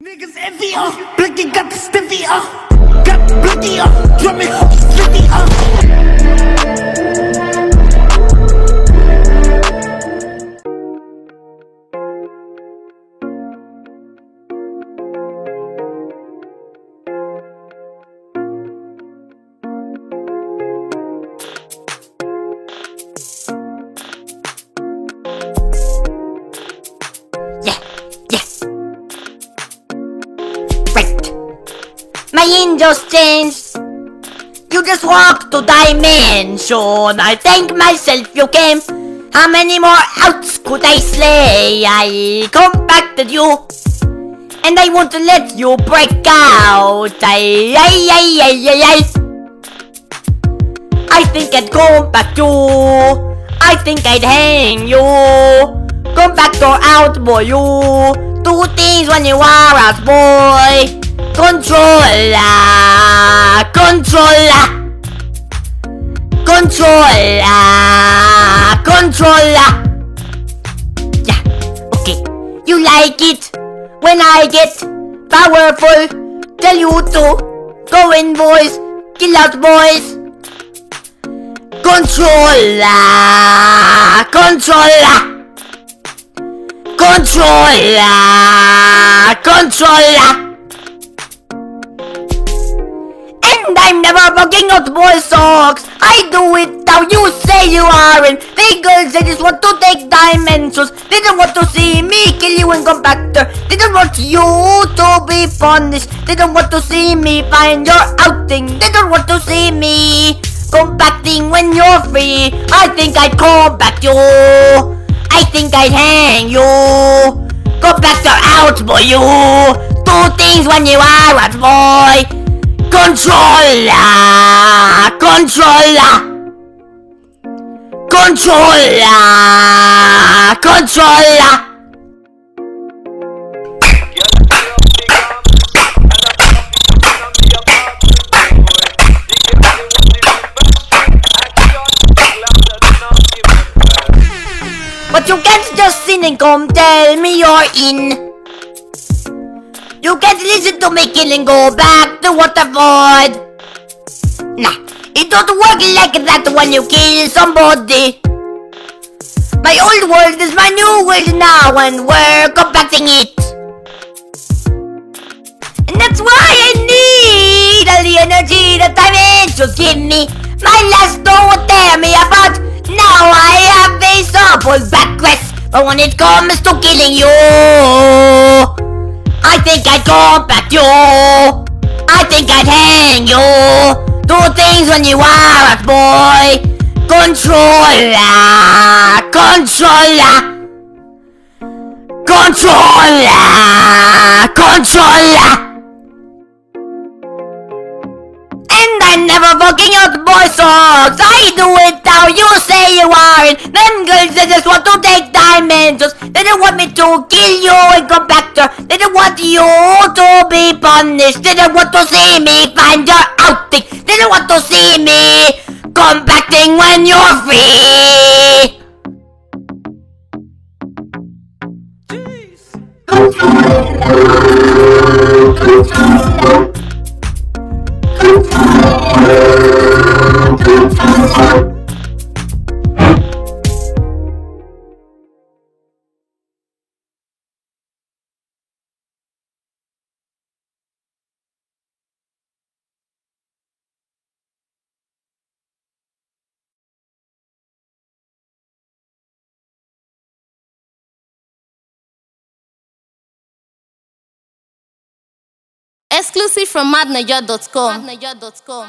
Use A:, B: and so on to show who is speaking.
A: Niggas heavier, Blicky got the stiffier, got blockier, drumming slicker.
B: My angels changed. You just walked to dimension. I thank myself you came. How many more outs could I slay? I compacted you, and I won't let you break out. I think I'd compact you. I think I'd hang you. Compact or out, boy, you. Two things when you are out, boy. Controller, controller, controller, controller. Yeah, okay. You like it when I get powerful. Tell you to go in, boys. Kill out, boys. Controller, controller, controller, controller. And I'm never bugging out boy socks. I do it how you say you aren't. They girls, they just want to take dimensions. They don't want to see me kill you in compactor. They don't want you to be punished. They don't want to see me find your outing. They don't want to see me compacting when you're free. I think I'd compact you. I think I'd hang you. Compactor out, boy, you. Two things when you are out, boy. Controller, controller, controller, controller. But you can't just sin and come tell me you're in. You can't listen to me kill and go back to Waterford. Nah, it don't work like that when you kill somebody. My old world is my new world now, and we're compacting it. And that's why I need all the energy that dimensions give me. My last don't tear me apart. Now I have a sample backrest, but when it comes to killing you, I think I'd compact you. I think I'd hang you. Do things when you are a boy. Controller, controller, controller, controller. And I'm never fucking out boy socks. I do it how you say you aren't. Them girls, they just want to take dimensions. They don't want me to kill you in compactor. They don't want you to be punished. They don't want to see me find your outing. They don't want to see me compacting when you're free.
C: Exclusive from madnaja.com.